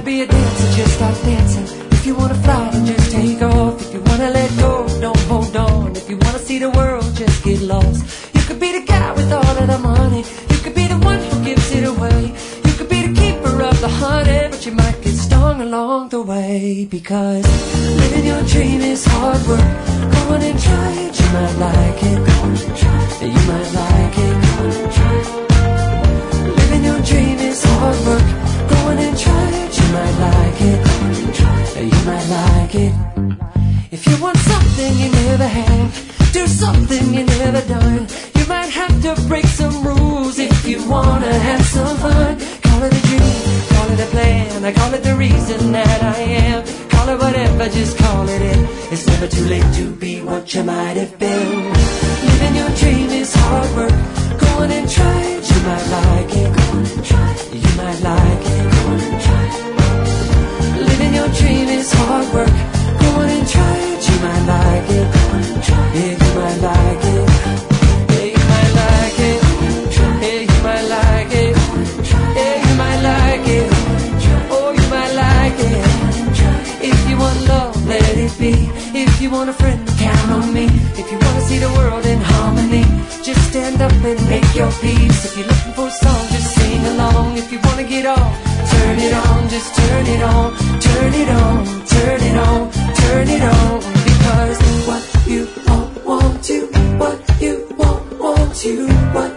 be a dancer, just start dancing. If you wanna fly, then just take off. If you wanna let go, don't hold on. If you wanna see the world, just get lost. You could be the guy with all of the money. You could be the one who gives it away. You could be the keeper of the honey, but you might get stung along the way. Because living your dream is hard work. Go on and try it, you might like it. You might like it. Living your dream is hard work. Go on and try it, you might like it. You might like it. If you want something you never had, do something you never done. You might have to break some rules if you wanna have some fun. Call it a dream, call it a plan, I call it the reason that I am. Call it whatever, just call it in. It's never too late to be what you might have been. Living your dream is hard work. Go on and try it, you might like it. You might like it. Living your dream is hard work. Go on and try it, you might like it. Yeah, you might like it. Yeah, you might like it. Yeah, you might like it. Yeah, you might like it. Oh, you might like it. If you want love, let it be. If you want a friend, count on me. If you wanna see the world in harmony, just stand up and make your peace. If you're looking for a song, just sing along. If you wanna get off, turn it on, just turn it on. Turn it on, turn it on, turn it on. Because what you want to, what you want to, what